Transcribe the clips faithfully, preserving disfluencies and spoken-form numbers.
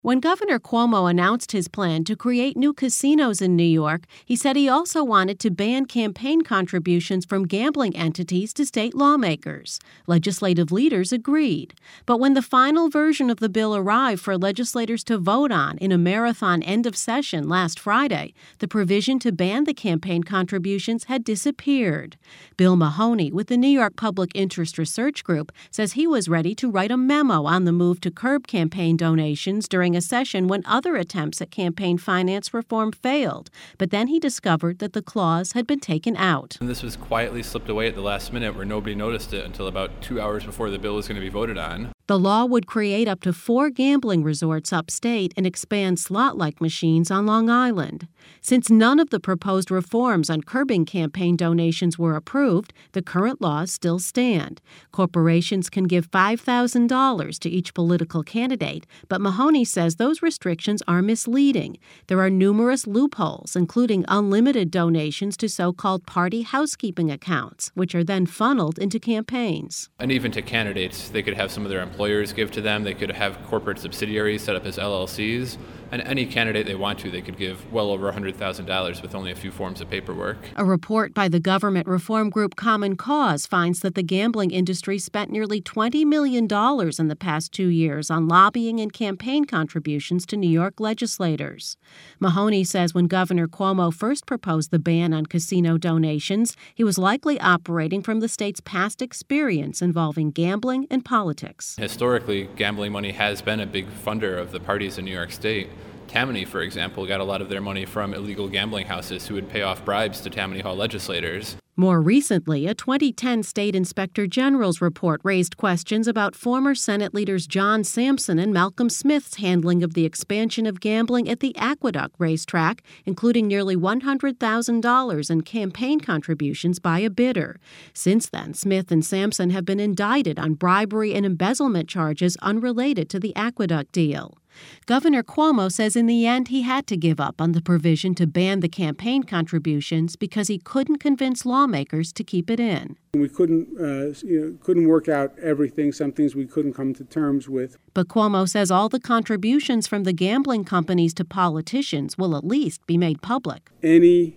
When Governor Cuomo announced his plan to create new casinos in New York, he said he also wanted to ban campaign contributions from gambling entities to state lawmakers. Legislative leaders agreed. But when the final version of the bill arrived for legislators to vote on in a marathon end of session last Friday, the provision to ban the campaign contributions had disappeared. Bill Mahoney with the New York Public Interest Research Group says he was ready to write a memo on the move to curb campaign donations during a session when other attempts at campaign finance reform failed, but then he discovered that the clause had been taken out. And this was quietly slipped away at the last minute where nobody noticed it until about two hours before the bill was going to be voted on. The law would create up to four gambling resorts upstate and expand slot-like machines on Long Island. Since none of the proposed reforms on curbing campaign donations were approved, the current laws still stand. Corporations can give five thousand dollars to each political candidate, but Mahoney says those restrictions are misleading. There are numerous loopholes, including unlimited donations to so-called party housekeeping accounts, which are then funneled into campaigns. And even to candidates, they could have some of their employers give to them. They could have corporate subsidiaries set up as L L Cs. And any candidate they want to, they could give well over one hundred thousand dollars with only a few forms of paperwork. A report by the government reform group Common Cause finds that the gambling industry spent nearly twenty million dollars in the past two years on lobbying and campaign contributions to New York legislators. Mahoney says when Governor Cuomo first proposed the ban on casino donations, he was likely operating from the state's past experience involving gambling and politics. Historically, gambling money has been a big funder of the parties in New York State. Tammany, for example, got a lot of their money from illegal gambling houses who would pay off bribes to Tammany Hall legislators. More recently, a twenty ten State Inspector General's report raised questions about former Senate leaders John Sampson and Malcolm Smith's handling of the expansion of gambling at the Aqueduct racetrack, including nearly one hundred thousand dollars in campaign contributions by a bidder. Since then, Smith and Sampson have been indicted on bribery and embezzlement charges unrelated to the Aqueduct deal. Governor Cuomo says in the end he had to give up on the provision to ban the campaign contributions because he couldn't convince lawmakers to keep it in. We couldn't, uh, you know, couldn't work out everything, some things we couldn't come to terms with. But Cuomo says all the contributions from the gambling companies to politicians will at least be made public. Any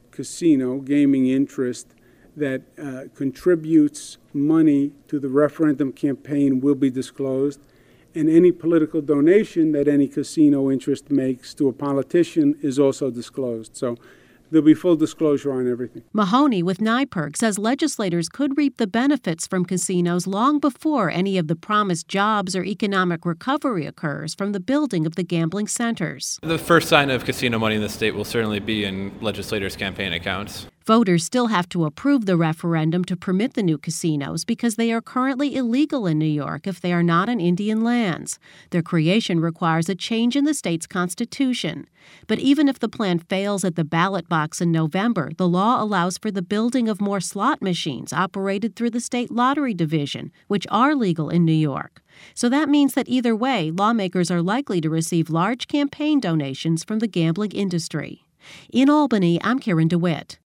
casino gaming interest that uh, contributes money to the referendum campaign will be disclosed. And any political donation that any casino interest makes to a politician is also disclosed. So there'll be full disclosure on everything. Mahoney with NYPIRG says legislators could reap the benefits from casinos long before any of the promised jobs or economic recovery occurs from the building of the gambling centers. The first sign of casino money in the state will certainly be in legislators' campaign accounts. Voters still have to approve the referendum to permit the new casinos because they are currently illegal in New York if they are not on Indian lands. Their creation requires a change in the state's constitution. But even if the plan fails at the ballot box in November, the law allows for the building of more slot machines operated through the state lottery division, which are legal in New York. So that means that either way, lawmakers are likely to receive large campaign donations from the gambling industry. In Albany, I'm Karen DeWitt.